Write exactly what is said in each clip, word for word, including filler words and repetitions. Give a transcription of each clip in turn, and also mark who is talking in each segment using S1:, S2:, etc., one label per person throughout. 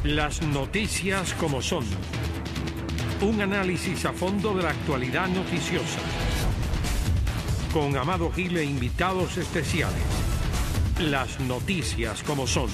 S1: Las noticias como son. Un análisis a fondo de la actualidad noticiosa. Con Amado Gil e invitados especiales. Las noticias como son.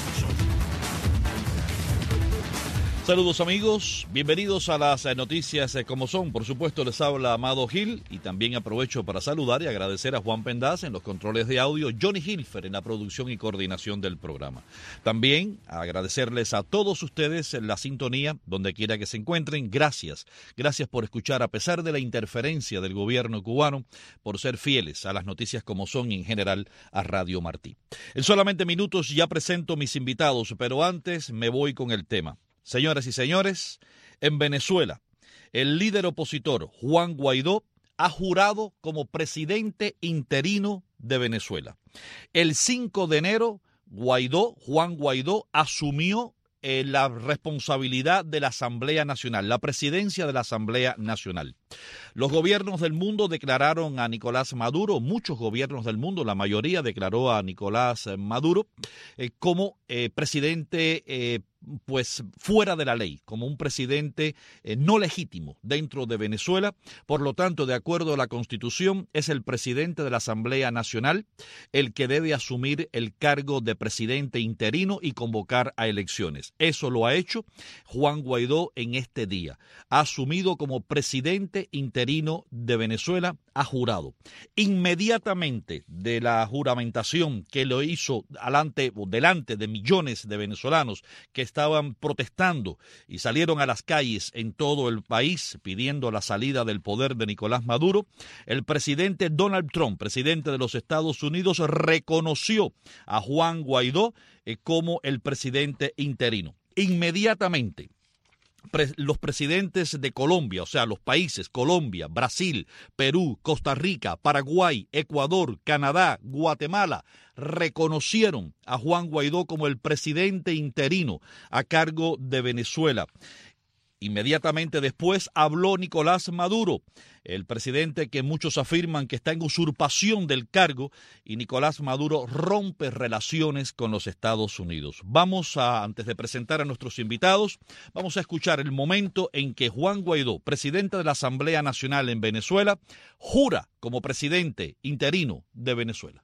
S2: Saludos amigos, bienvenidos a las noticias como son. Por supuesto les habla Amado Gil y también aprovecho para saludar y agradecer a Juan Pendaz en los controles de audio, Johnny Hilfer en la producción y coordinación del programa. También agradecerles a todos ustedes en la sintonía, donde quiera que se encuentren. Gracias, gracias por escuchar a pesar de la interferencia del gobierno cubano, por ser fieles a las noticias como son y en general a Radio Martí. En solamente minutos ya presento mis invitados, pero antes me voy con el tema. Señoras y señores, en Venezuela, el líder opositor Juan Guaidó ha jurado como presidente interino de Venezuela. El cinco de enero, Guaidó, Juan Guaidó asumió eh, la responsabilidad de la Asamblea Nacional, la presidencia de la Asamblea Nacional. Los gobiernos del mundo declararon a Nicolás Maduro, muchos gobiernos del mundo, la mayoría declaró a Nicolás Maduro eh, como eh, presidente eh, pues fuera de la ley, como un presidente eh, no legítimo dentro de Venezuela. Por lo tanto, de acuerdo a la Constitución, es el presidente de la Asamblea Nacional el que debe asumir el cargo de presidente interino y convocar a elecciones. Eso lo ha hecho Juan Guaidó en este día. Ha asumido como presidente interino de Venezuela, ha jurado. Inmediatamente de la juramentación que lo hizo delante, delante de millones de venezolanos que estaban protestando y salieron a las calles en todo el país pidiendo la salida del poder de Nicolás Maduro, el presidente Donald Trump, presidente de los Estados Unidos, reconoció a Juan Guaidó eh, como el presidente interino. Inmediatamente, Pre- los presidentes de Colombia, o sea, los países Colombia, Brasil, Perú, Costa Rica, Paraguay, Ecuador, Canadá, Guatemala, reconocieron a Juan Guaidó como el presidente interino a cargo de Venezuela. Inmediatamente después habló Nicolás Maduro, el presidente que muchos afirman que está en usurpación del cargo, y Nicolás Maduro rompe relaciones con los Estados Unidos. Vamos a, antes de presentar a nuestros invitados, vamos a escuchar el momento en que Juan Guaidó, presidente de la Asamblea Nacional en Venezuela, jura como presidente interino de Venezuela.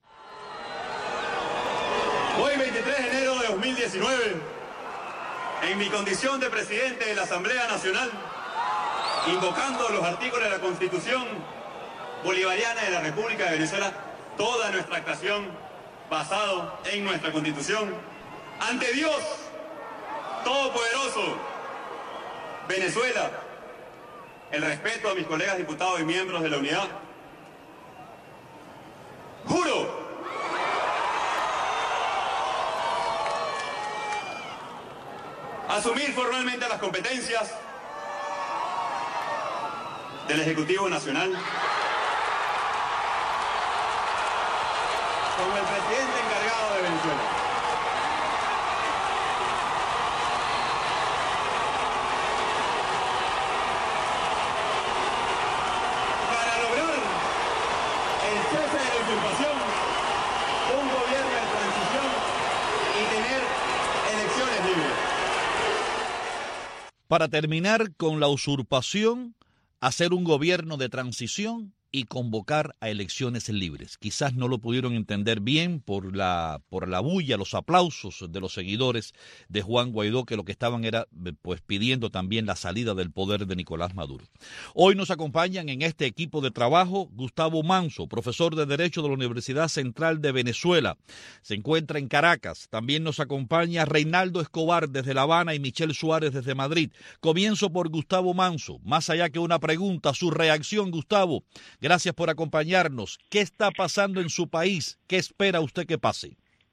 S3: Hoy, veintitrés de enero de dos mil diecinueve, en mi condición de presidente de la Asamblea Nacional, invocando los artículos de la Constitución Bolivariana de la República de Venezuela, toda nuestra actuación basado en nuestra Constitución, ante Dios Todopoderoso, Venezuela, el respeto a mis colegas diputados y miembros de la unidad, juro asumir formalmente las competencias del Ejecutivo Nacional como el presidente encargado de Venezuela. Para lograr el cese de la usurpación, un gobierno de transición y tener elecciones libres.
S2: Para terminar con la usurpación, hacer un gobierno de transición y convocar a elecciones libres. Quizás no lo pudieron entender bien por la, por la bulla, los aplausos de los seguidores de Juan Guaidó, que lo que estaban era pues pidiendo también la salida del poder de Nicolás Maduro. Hoy nos acompañan en este equipo de trabajo Gustavo Manso, profesor de Derecho de la Universidad Central de Venezuela. Se encuentra en Caracas. También nos acompaña Reinaldo Escobar desde La Habana y Michelle Suárez desde Madrid. Comienzo por Gustavo Manso. Más allá que una pregunta, su reacción, Gustavo. Gracias por acompañarnos. ¿Qué está pasando en su país? ¿Qué espera usted que pase?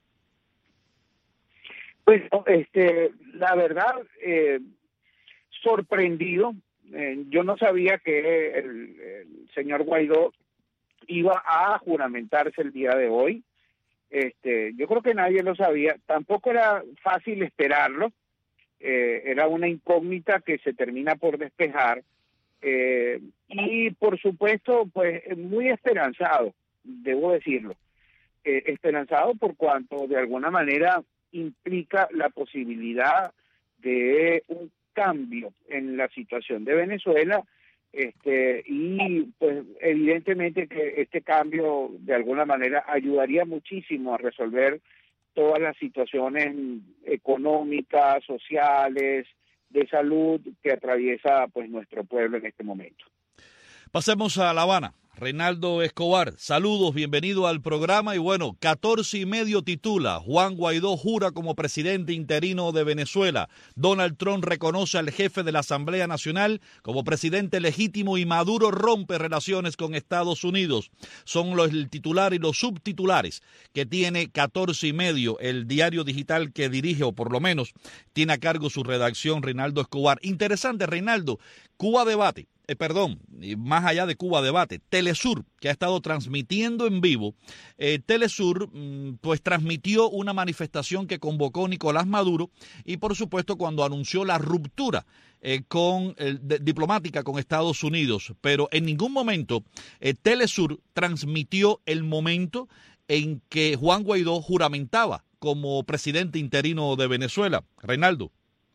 S4: Pues, este, la verdad, eh, sorprendido. Eh, yo no sabía que el, el señor Guaidó iba a juramentarse el día de hoy. Este, yo creo que nadie lo sabía. Tampoco era fácil esperarlo. Eh, era una incógnita que se termina por despejar. Eh, y por supuesto, pues muy esperanzado, debo decirlo, eh, esperanzado por cuanto de alguna manera implica la posibilidad de un cambio en la situación de Venezuela, este y pues evidentemente que este cambio de alguna manera ayudaría muchísimo a resolver todas las situaciones económicas, sociales, de salud que atraviesa pues nuestro pueblo en este momento.
S2: Pasemos a La Habana. Reinaldo Escobar, saludos, bienvenido al programa. Y bueno, catorce y medio titula, Juan Guaidó jura como presidente interino de Venezuela. Donald Trump reconoce al jefe de la Asamblea Nacional como presidente legítimo y Maduro rompe relaciones con Estados Unidos. Son los el titular y los subtitulares que tiene catorce y medio, el diario digital que dirige, o por lo menos tiene a cargo su redacción, Reinaldo Escobar. Interesante, Reinaldo, Cuba Debate. Eh, perdón, más allá de Cuba Debate, Telesur, que ha estado transmitiendo en vivo, eh, Telesur mm, pues transmitió una manifestación que convocó Nicolás Maduro y por supuesto cuando anunció la ruptura eh, con eh, de, diplomática con Estados Unidos, pero en ningún momento eh, Telesur transmitió el momento en que Juan Guaidó juramentaba como presidente interino de Venezuela. Reinaldo.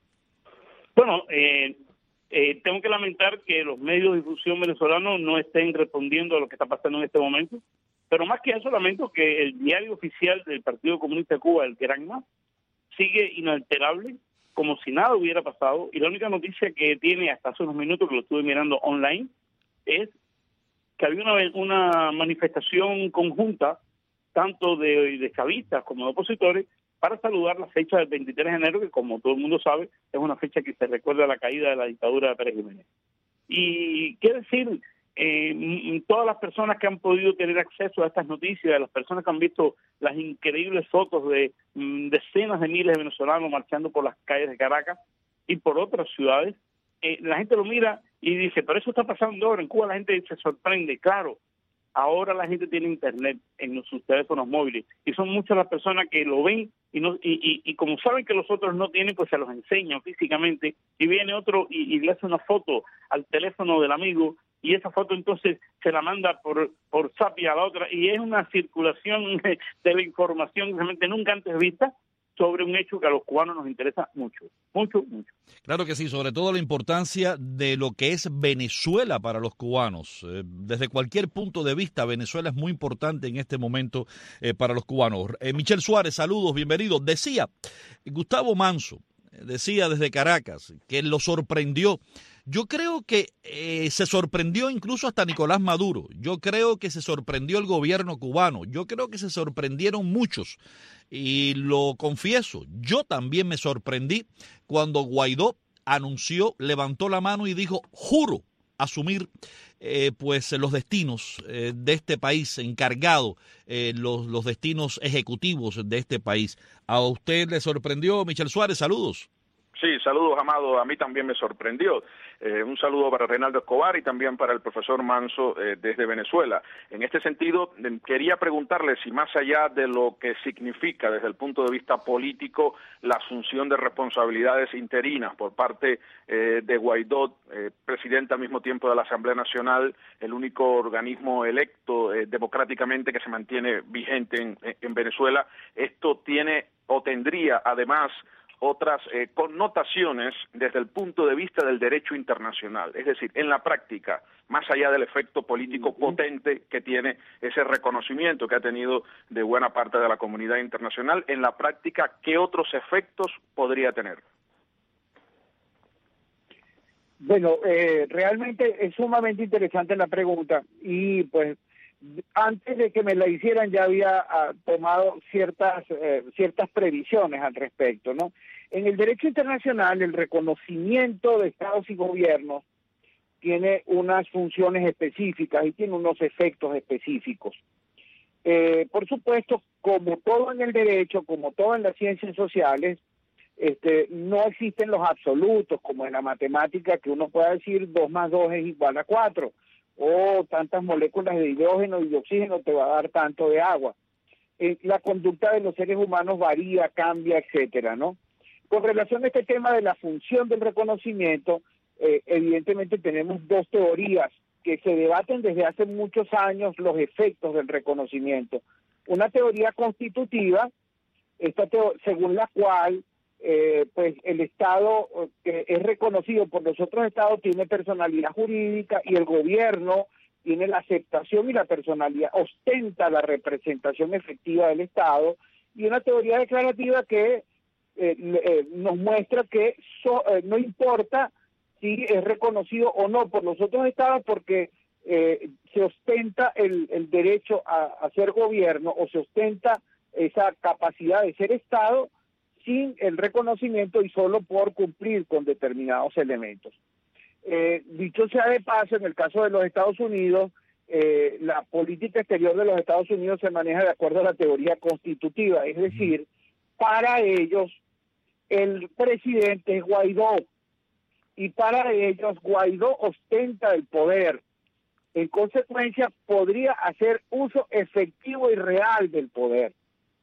S5: Bueno, eh... Eh, tengo que lamentar que los medios de difusión venezolanos no estén respondiendo a lo que está pasando en este momento, pero más que eso lamento que el diario oficial del Partido Comunista de Cuba, el Granma, sigue inalterable, como si nada hubiera pasado, y la única noticia que tiene hasta hace unos minutos, que lo estuve mirando online, es que había una, una manifestación conjunta, tanto de, de chavistas como de opositores, para saludar la fecha del veintitrés de enero, que como todo el mundo sabe, es una fecha que se recuerda a la caída de la dictadura de Pérez Jiménez. Y qué decir, eh, todas las personas que han podido tener acceso a estas noticias, las personas que han visto las increíbles fotos de mm, decenas de miles de venezolanos marchando por las calles de Caracas y por otras ciudades, eh, la gente lo mira y dice, pero eso está pasando ahora en Cuba, la gente se sorprende, claro. Ahora la gente tiene internet en sus teléfonos móviles y son muchas las personas que lo ven y no y, y, y como saben que los otros no tienen, pues se los enseñan físicamente y viene otro y, y le hace una foto al teléfono del amigo y esa foto entonces se la manda por por zap a la otra y es una circulación de la información realmente nunca antes vista sobre un hecho que a los cubanos nos interesa mucho, mucho, mucho.
S2: Claro que sí, sobre todo la importancia de lo que es Venezuela para los cubanos. Eh, desde cualquier punto de vista, Venezuela es muy importante en este momento eh, para los cubanos. Eh, Michel Suárez, saludos, bienvenido. Decía Gustavo Manso, decía desde Caracas, que lo sorprendió. Yo creo que eh, se sorprendió incluso hasta Nicolás Maduro. Yo creo que se sorprendió el gobierno cubano. Yo creo que se sorprendieron muchos. Y lo confieso, yo también me sorprendí cuando Guaidó anunció, levantó la mano y dijo, juro asumir eh, pues los destinos eh, de este país, encargado eh, los, los destinos ejecutivos de este país. ¿A usted le sorprendió, Michel Suárez? Saludos.
S6: Sí, saludos, Amado. A mí también me sorprendió. Eh, un saludo para Reinaldo Escobar y también para el profesor Manso eh, desde Venezuela. En este sentido, eh, quería preguntarle si más allá de lo que significa desde el punto de vista político la asunción de responsabilidades interinas por parte eh, de Guaidó, eh, presidente al mismo tiempo de la Asamblea Nacional, el único organismo electo eh, democráticamente que se mantiene vigente en, en Venezuela, esto tiene o tendría además otras eh, connotaciones desde el punto de vista del derecho internacional. Es decir, en la práctica, más allá del efecto político potente que tiene ese reconocimiento que ha tenido de buena parte de la comunidad internacional, en la práctica, ¿qué otros efectos podría tener?
S4: Bueno, eh, realmente es sumamente interesante la pregunta y pues antes de que me la hicieran ya había uh, tomado ciertas eh, ciertas previsiones al respecto, ¿no? En el derecho internacional, el reconocimiento de estados y gobiernos tiene unas funciones específicas y tiene unos efectos específicos. Eh, por supuesto, como todo en el derecho, como todo en las ciencias sociales, este, no existen los absolutos, como en la matemática, que uno pueda decir dos más dos es igual a cuatro. O tantas moléculas de hidrógeno y de oxígeno te va a dar tanto de agua. Eh, la conducta de los seres humanos varía, cambia, etcétera, ¿no? Con relación a este tema de la función del reconocimiento, eh, evidentemente tenemos dos teorías que se debaten desde hace muchos años los efectos del reconocimiento. Una teoría constitutiva, esta teo- según la cual eh, pues el Estado que es reconocido por los otros estados tiene personalidad jurídica y el gobierno tiene la aceptación y la personalidad, ostenta la representación efectiva del Estado, y una teoría declarativa que eh, eh, nos muestra que so, eh, no importa si es reconocido o no por los otros estados, porque eh, se ostenta el, el derecho a, a ser gobierno, o se ostenta esa capacidad de ser Estado sin el reconocimiento y solo por cumplir con determinados elementos. Eh, dicho sea de paso, en el caso de los Estados Unidos, eh, la política exterior de los Estados Unidos se maneja de acuerdo a la teoría constitutiva, es decir, para ellos el presidente es Guaidó, y para ellos Guaidó ostenta el poder. En consecuencia, podría hacer uso efectivo y real del poder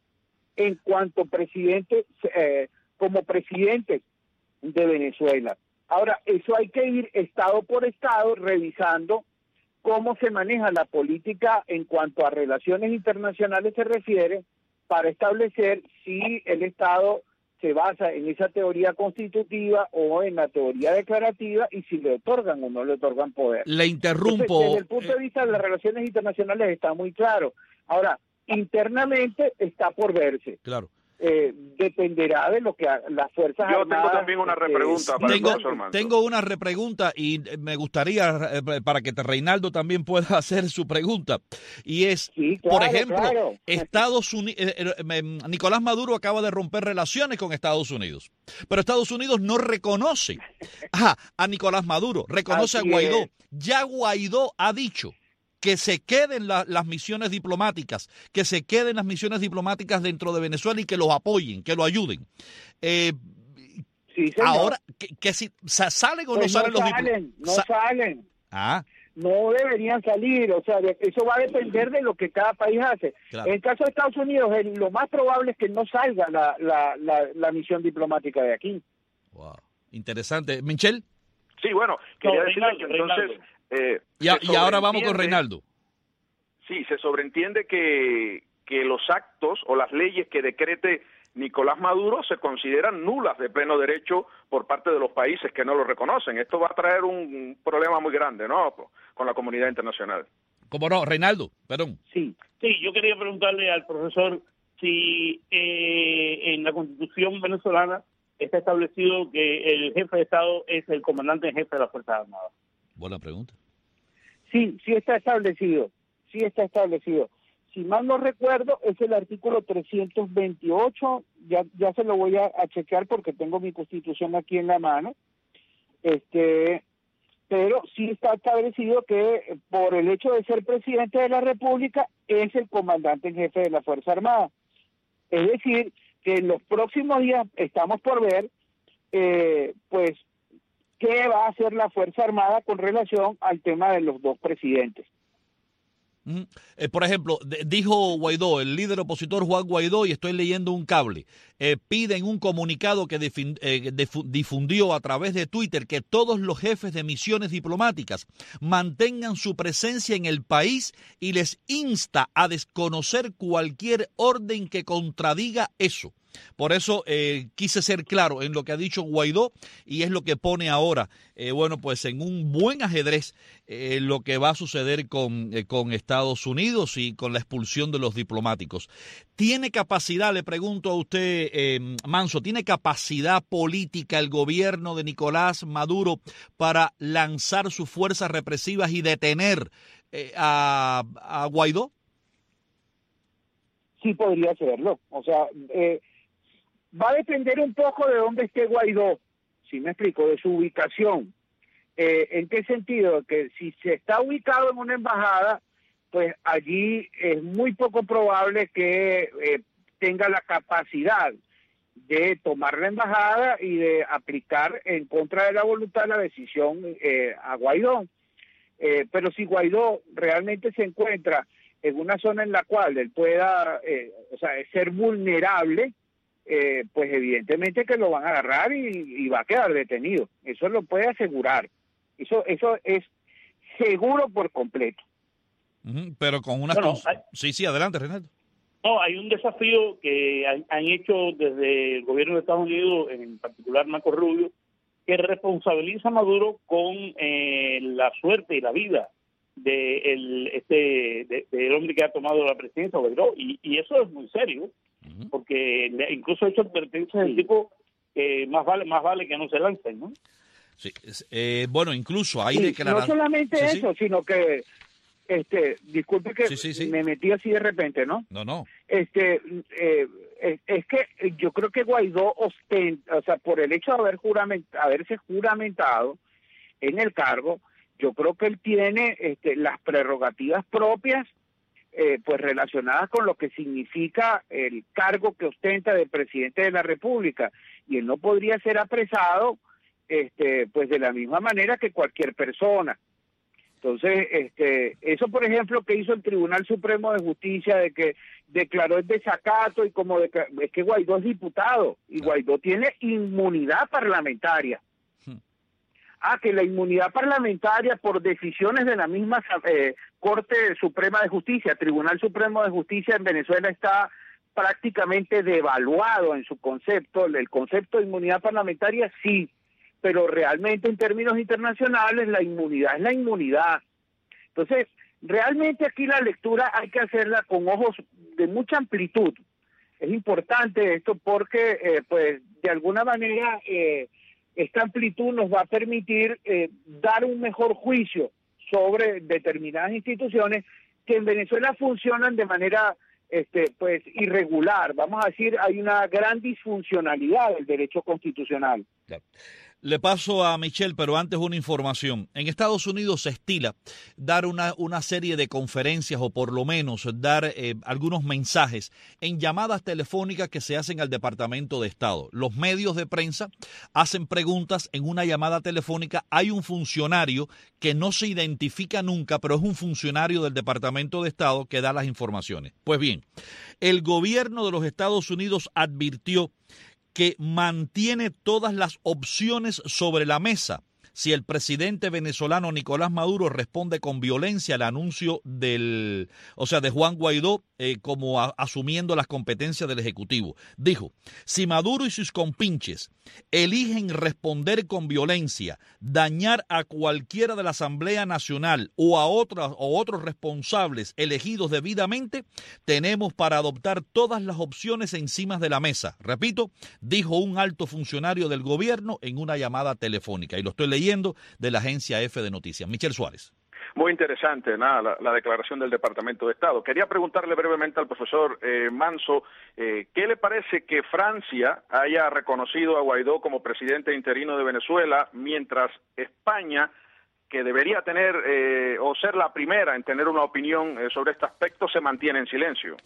S4: en cuanto presidente, eh, como presidente de Venezuela. Ahora, eso hay que ir estado por estado revisando cómo se maneja la política en cuanto a relaciones internacionales se refiere, para establecer si el Estado se basa en esa teoría constitutiva o en la teoría declarativa, y si le otorgan o no le otorgan poder.
S2: Le interrumpo.
S4: Entonces, desde el punto de vista de las relaciones internacionales está muy claro. Ahora, internamente está por verse.
S2: Claro.
S4: Eh, dependerá de lo que las Fuerzas
S6: Yo
S4: Armadas...
S6: tengo también una repregunta
S4: eh,
S6: para
S2: tengo,
S6: el profesor Manso.
S2: Tengo una repregunta y me gustaría, eh, para que Reinaldo también pueda hacer su pregunta, y es,
S4: sí, claro,
S2: por ejemplo,
S4: claro.
S2: Estados Unidos, eh, eh, Nicolás Maduro acaba de romper relaciones con Estados Unidos, pero Estados Unidos no reconoce a, a Nicolás Maduro, reconoce
S4: Así
S2: a Guaidó.
S4: es.
S2: Ya Guaidó ha dicho que se queden la, las misiones diplomáticas, que se queden las misiones diplomáticas dentro de Venezuela y que los apoyen, que lo ayuden. Eh,
S4: sí, señor.
S2: ahora, que, que si salen o
S4: Pues
S2: no salen
S4: no
S2: los
S4: salen,
S2: diplomáticos.
S4: no
S2: Sa
S4: salen.
S2: ah,
S4: No deberían salir, o sea, de- eso va a depender de lo que cada país hace.
S2: Claro.
S4: En el caso de Estados Unidos, el- lo más probable es que no salga la, la, la, la misión diplomática de aquí.
S2: wow, interesante. Michelle,
S6: Sí, bueno, quería
S5: No,
S6: decirle
S5: Reinaldo,
S6: que entonces... Eh,
S2: y, a-
S6: se
S2: y ahora vamos con
S6: sobreentiende-
S2: Reinaldo.
S6: Sí, se sobreentiende que, que los actos o las leyes que decrete Nicolás Maduro se consideran nulas de pleno derecho por parte de los países que no lo reconocen. Esto va a traer un problema muy grande, ¿no?, con la comunidad internacional.
S2: ¿Cómo no? Reinaldo, perdón.
S4: Sí.
S5: Sí, yo quería preguntarle al profesor si eh, en la Constitución venezolana está establecido que el jefe de Estado es el comandante en jefe de las Fuerzas Armadas.
S2: Buena pregunta.
S4: Sí, sí está establecido, sí está establecido. Si mal no recuerdo, es el artículo trescientos veintiocho, ya ya se lo voy a, a chequear porque tengo mi Constitución aquí en la mano, este, pero sí está establecido que por el hecho de ser presidente de la República es el comandante en jefe de la Fuerza Armada. Es decir, que en los próximos días estamos por ver, eh, pues, qué va a hacer la Fuerza Armada con relación al tema de los dos presidentes.
S2: Mm. Eh, por ejemplo, de, dijo Guaidó, el líder opositor Juan Guaidó, y estoy leyendo un cable, eh, pide en un comunicado que difin, eh, difu, difundió a través de Twitter que todos los jefes de misiones diplomáticas mantengan su presencia en el país y les insta a desconocer cualquier orden que contradiga eso. Por eso eh, quise ser claro en lo que ha dicho Guaidó, y es lo que pone ahora, eh, bueno, pues en un buen ajedrez eh, lo que va a suceder con, eh, con Estados Unidos y con la expulsión de los diplomáticos. ¿Tiene capacidad, le pregunto a usted, eh, Manso, tiene capacidad política el gobierno de Nicolás Maduro para lanzar sus fuerzas represivas y detener eh, a, a Guaidó?
S4: Sí podría serlo, o sea, eh, va a depender un poco de dónde esté Guaidó, si me explico, de su ubicación. Eh, ¿En qué sentido? Que si se está ubicado en una embajada, pues allí es muy poco probable que eh, tenga la capacidad de tomar la embajada y de aplicar en contra de la voluntad la decisión eh, a Guaidó. Eh, pero si Guaidó realmente se encuentra en una zona en la cual él pueda, eh, o sea, ser vulnerable, eh, pues evidentemente que lo van a agarrar y, y va a quedar detenido. Eso lo puede asegurar. Eso eso es seguro por completo.
S2: Uh-huh, pero con unas...
S5: Bueno,
S2: cons-
S5: hay-
S2: Sí, sí, adelante, Reinaldo.
S5: No, hay un desafío que han, han hecho desde el gobierno de Estados Unidos, en particular Marco Rubio, que responsabiliza a Maduro con eh, la suerte y la vida de el, este de, de el hombre que ha tomado la presidencia, Guaidó, y, y eso es muy serio, uh-huh. porque le, incluso ha hecho advertencias del tipo que más vale más vale que no se lancen, ¿no?
S2: Sí, eh, bueno, incluso hay
S4: sí,
S2: declaraciones.
S4: No solamente
S2: sí,
S4: eso, sí. sino que Este, disculpe que
S2: sí, sí, sí.
S4: me metí así de repente, ¿no?
S2: No, no.
S4: Este, eh, es, es que yo creo que Guaidó ostenta, o sea, por el hecho de haber jurament, haberse juramentado en el cargo, yo creo que él tiene este, las prerrogativas propias, eh, pues relacionadas con lo que significa el cargo que ostenta de presidente de la República, y él no podría ser apresado, este, pues de la misma manera que cualquier persona. Entonces, este, eso por ejemplo que hizo el Tribunal Supremo de Justicia de que declaró el desacato y como de, es que Guaidó es diputado y Guaidó tiene inmunidad parlamentaria. Ah, que la inmunidad parlamentaria por decisiones de la misma eh, Corte Suprema de Justicia, Tribunal Supremo de Justicia en Venezuela está prácticamente devaluado en su concepto, el concepto de inmunidad parlamentaria sí, pero realmente en términos internacionales la inmunidad es la inmunidad. Entonces, realmente aquí la lectura hay que hacerla con ojos de mucha amplitud. Es importante esto porque, eh, pues, de alguna manera, eh, esta amplitud nos va a permitir eh, dar un mejor juicio sobre determinadas instituciones que en Venezuela funcionan de manera, este, pues, irregular. Vamos a decir, hay una gran disfuncionalidad del derecho constitucional.
S2: Claro. Le paso a Michelle, pero antes una información. En Estados Unidos se estila dar una, una serie de conferencias o por lo menos dar eh, algunos mensajes en llamadas telefónicas que se hacen al Departamento de Estado. Los medios de prensa hacen preguntas en una llamada telefónica. Hay un funcionario que no se identifica nunca, pero es un funcionario del Departamento de Estado que da las informaciones. Pues bien, el gobierno de los Estados Unidos advirtió que mantiene todas las opciones sobre la mesa si el presidente venezolano Nicolás Maduro responde con violencia al anuncio del, o sea, de Juan Guaidó eh, como a, asumiendo las competencias del Ejecutivo. Dijo, si Maduro y sus compinches eligen responder con violencia, dañar a cualquiera de la Asamblea Nacional o a otras o otros responsables elegidos debidamente, tenemos para adoptar todas las opciones encima de la mesa. Repito, dijo un alto funcionario del gobierno en una llamada telefónica, y lo estoy leyendo de la agencia F de Noticias. Michelle Suárez.
S6: Muy interesante, nada, la, la declaración del Departamento de Estado. Quería preguntarle brevemente al profesor eh, Manso, eh, ¿qué le parece que Francia haya reconocido a Guaidó como presidente interino de Venezuela, mientras España, que debería tener eh, o ser la primera en tener una opinión eh, sobre este aspecto, se mantiene en silencio?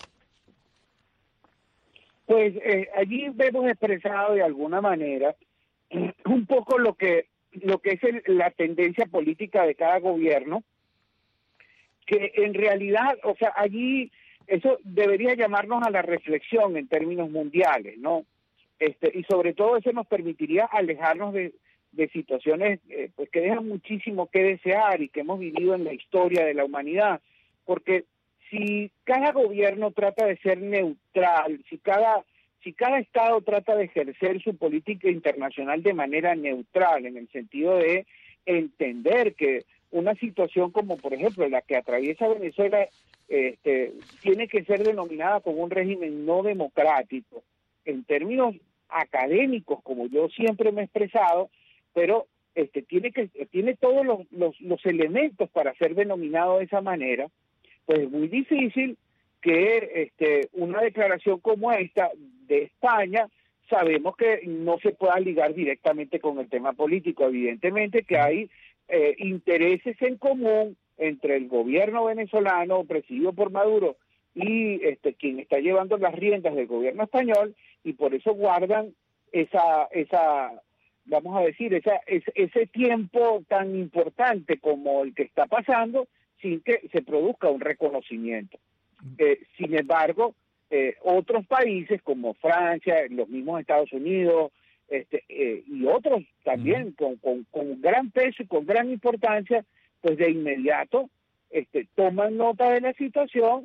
S4: Pues eh, allí vemos expresado de alguna manera un poco lo que lo que es el, la tendencia política de cada gobierno, que en realidad, o sea, allí eso debería llamarnos a la reflexión en términos mundiales, ¿no? Este, y sobre todo eso nos permitiría alejarnos de, de situaciones eh, pues que dejan muchísimo que desear y que hemos vivido en la historia de la humanidad, porque si cada gobierno trata de ser neutral, si cada Si cada Estado trata de ejercer su política internacional de manera neutral, en el sentido de entender que una situación como, por ejemplo, la que atraviesa Venezuela, este, tiene que ser denominada como un régimen no democrático, en términos académicos, como yo siempre me he expresado, pero este, tiene que tiene todos los, los, los elementos para ser denominado de esa manera, pues es muy difícil que este, una declaración como esta de España, sabemos que no se pueda ligar directamente con el tema político. Evidentemente que hay eh, intereses en común entre el gobierno venezolano presidido por Maduro y este, quien está llevando las riendas del gobierno español, y por eso guardan esa, esa vamos a decir, esa, ese, ese tiempo tan importante como el que está pasando sin que se produzca un reconocimiento. Eh, sin embargo, eh, otros países como Francia, los mismos Estados Unidos este, eh, y otros también uh-huh. con, con, con gran peso y con gran importancia, pues de inmediato este, toman nota de la situación,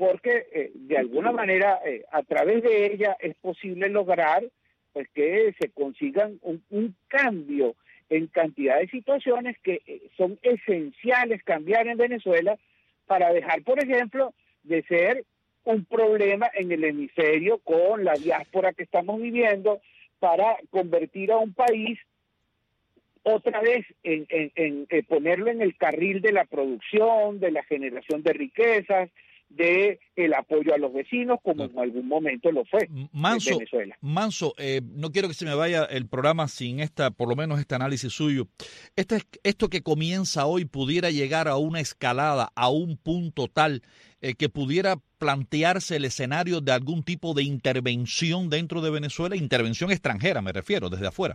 S4: porque eh, de alguna manera eh, a través de ella es posible lograr pues que se consigan un, un cambio en cantidad de situaciones que eh, son esenciales cambiar en Venezuela para dejar, por ejemplo, de ser un problema en el hemisferio con la diáspora que estamos viviendo, para convertir a un país otra vez en, en, en, en ponerlo en el carril de la producción, de la generación de riquezas, de el apoyo a los vecinos, como en algún momento lo fue
S2: Manso,
S4: en Venezuela.
S2: Manso, eh, no quiero que se me vaya el programa sin esta, por lo menos este análisis suyo. Este, esto que comienza hoy pudiera llegar a una escalada, a un punto tal eh, que pudiera plantearse el escenario de algún tipo de intervención dentro de Venezuela, intervención extranjera, me refiero, desde afuera.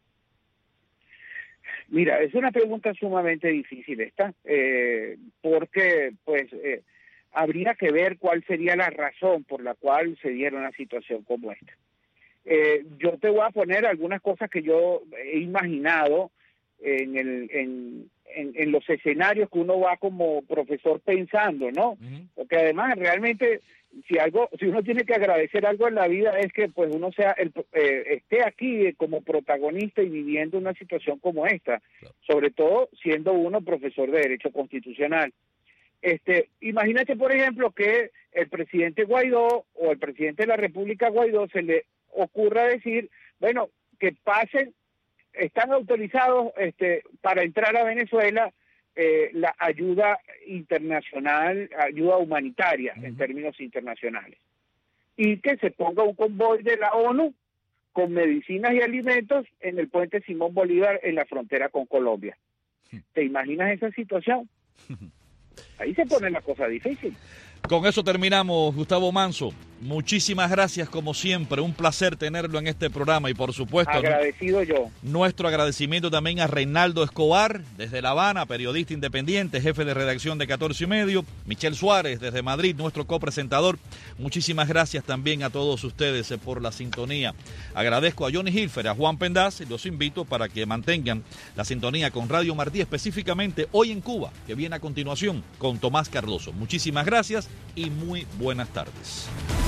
S4: Mira, es una pregunta sumamente difícil esta, eh, porque pues eh, habría que ver cuál sería la razón por la cual se diera una situación como esta. Eh, yo te voy a poner algunas cosas que yo he imaginado en, el, en, en, en los escenarios que uno va como profesor pensando, ¿no? Uh-huh. Porque además realmente si algo, si uno tiene que agradecer algo en la vida es que pues uno sea el, eh, esté aquí como protagonista y viviendo una situación como esta, claro. Sobre todo siendo uno profesor de Derecho Constitucional. Este, imagínate, por ejemplo, que el presidente Guaidó o el presidente de la República Guaidó se le ocurra decir, bueno, que pasen, están autorizados este, para entrar a Venezuela eh, la ayuda internacional, ayuda humanitaria uh-huh. en términos internacionales, y que se ponga un convoy de la ONU con medicinas y alimentos en el puente Simón Bolívar en la frontera con Colombia. ¿Te imaginas esa situación? Ahí se pone la cosa difícil.
S2: Con eso terminamos, Gustavo Manso. Muchísimas gracias, como siempre. Un placer tenerlo en este programa y, por supuesto,
S4: agradecido yo.
S2: Nuestro agradecimiento también a Reinaldo Escobar, desde La Habana, periodista independiente, jefe de redacción de catorce y medio. Michel Suárez, desde Madrid, nuestro copresentador. Muchísimas gracias también a todos ustedes por la sintonía. Agradezco a Johnny Hilfer, a Juan Pendaz, y los invito para que mantengan la sintonía con Radio Martí, específicamente Hoy en Cuba, que viene a continuación con Tomás Cardoso. Muchísimas gracias y muy buenas tardes.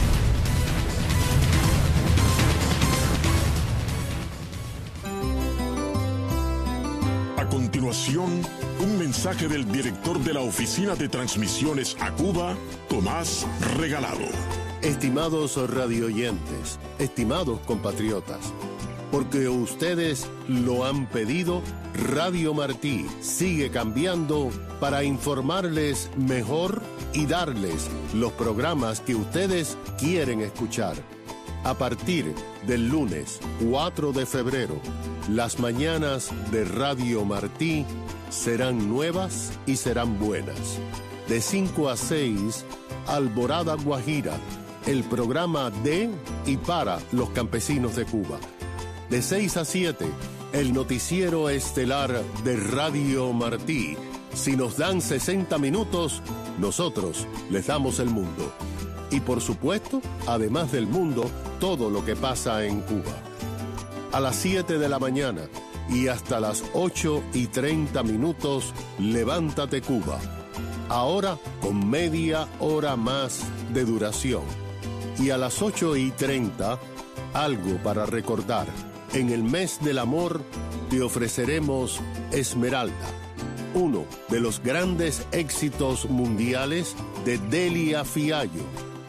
S7: A continuación, un mensaje del director de la Oficina de Transmisiones a Cuba, Tomás Regalado.
S8: Estimados radioyentes, estimados compatriotas, porque ustedes lo han pedido, Radio Martí sigue cambiando para informarles mejor y darles los programas que ustedes quieren escuchar. A partir del lunes cuatro de febrero, las mañanas de Radio Martí serán nuevas y serán buenas. De cinco a seis, Alborada Guajira, el programa de y para los campesinos de Cuba. De seis a siete, el noticiero estelar de Radio Martí. Si nos dan sesenta minutos, nosotros les damos el mundo. Y por supuesto, además del mundo, todo lo que pasa en Cuba. A las siete de la mañana y hasta las ocho y treinta minutos, Levántate Cuba. Ahora con media hora más de duración. Y a las ocho y treinta, algo para recordar. En el mes del amor te ofreceremos Esmeralda, uno de los grandes éxitos mundiales de Delia Fiallo.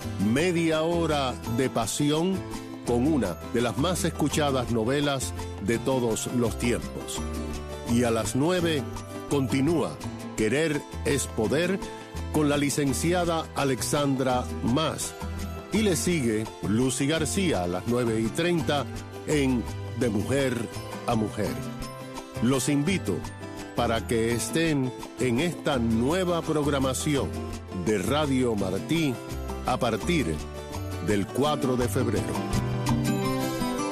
S8: Media hora de pasión con una de las más escuchadas novelas de todos los tiempos. Y a las nueve continúa Querer es Poder con la licenciada Alexandra Mas. Y le sigue Lucy García a las nueve y treinta en De Mujer a Mujer. Los invito para que estén en esta nueva programación de Radio Martí a partir del cuatro de febrero.